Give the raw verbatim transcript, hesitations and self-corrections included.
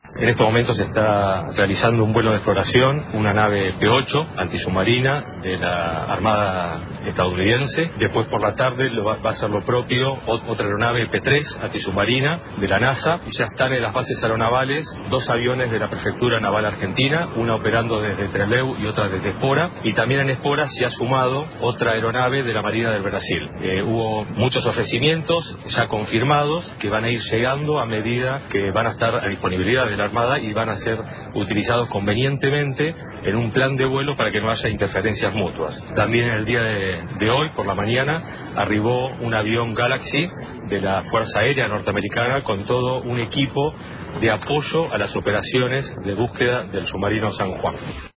En estos momentos se está realizando un vuelo de exploración, una nave P ocho antisubmarina de la Armada estadounidense. Después por la tarde lo va, va a hacer lo propio otra aeronave P tres antisubmarina de la NASA. Y ya están en las bases aeronavales dos aviones de la Prefectura Naval Argentina, una operando desde Trelew y otra desde Espora. Y también en Espora se ha sumado otra aeronave de la Marina del Brasil. Eh, hubo muchos ofrecimientos ya confirmados que van a ir llegando a medida que van a estar a disponibilidad de la Armada y van a ser utilizados convenientemente en un plan de vuelo para que no haya interferencias mutuas. También en el día de, de hoy, por la mañana, arribó un avión Galaxy de la Fuerza Aérea Norteamericana con todo un equipo de apoyo a las operaciones de búsqueda del submarino San Juan.